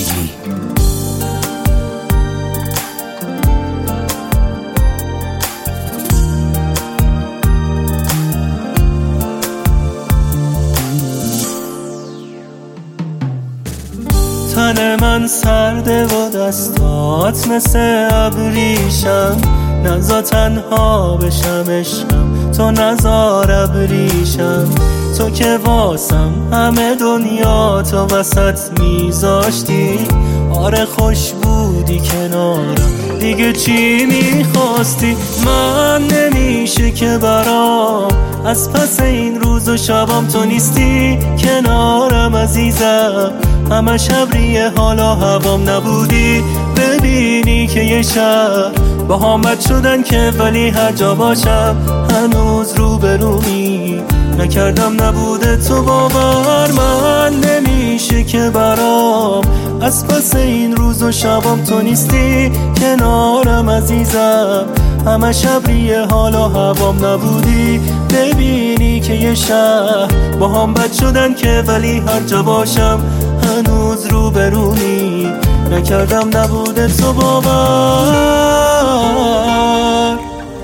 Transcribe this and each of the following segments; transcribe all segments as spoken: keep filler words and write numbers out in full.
زندگی. تن من سرده و دستات مثل ابریشم، نزا تنها بشم عشقم، تو نزار ابریشم. تو که واسم همه دنیا تو وسط میذاشتی، آره خوش بودی کنارم، دیگه چی میخواستی؟ من نمیشه که برام از پس این روز و شبام تو نیستی کنارم عزیزم. همش ابریه حالا هوام نبودی، ببینی که یه شب با هم بد شدن که ولی هر جا باشم هنوز رو برومی نکردم نبوده تو باور. من نمیشه که برام از پس این روز و شبام تو نیستی کنارم عزیزم. همش ابریه حالا هوام نبودی، ببینی که یه شب با هم بد شدن که ولی هر جا باشم هنوز رو برونی نکردم نبوده تو باور.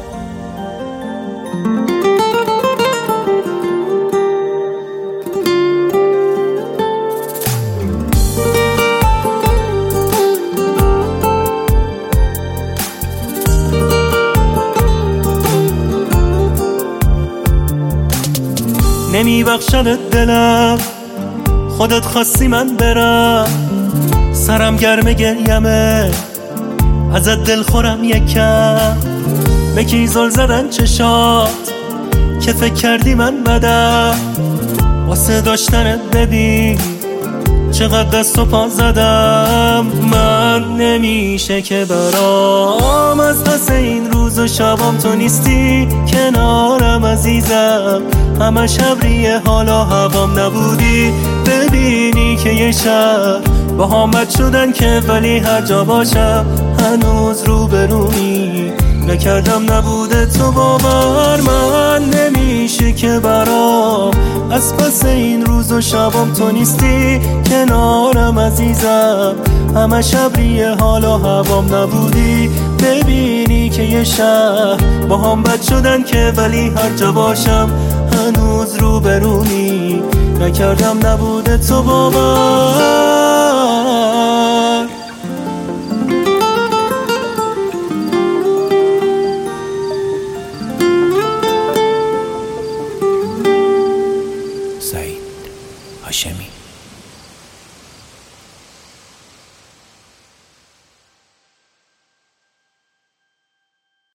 نمیبخشدت دلم، خودت خواستی من برم، سرم گرم گریمه ازت دل خورم یکم. به کی زل زدن چشات که فکر کردی من بدم، واسه داشتنت ببین چقدر دست و پا زدم. من نمیشه که برام از پس این روز و شبام تو نیستی کنارم عزیزم. همش ابریه حالا هوام نبودی، ببینی که یه شب با هم بد شدن که ولی هر جا باشم هنوز رو برونی نکردم نبوده تو باور. من نمیشه که برام از پس این روز و شبام تو نیستی کنارم عزیزم. همش ابریه حالا هوام نبودی، ببینی که یه شب با هم بد شدن که ولی هر جا باشم هنوز رو برونی نکردم نبوده تو باور.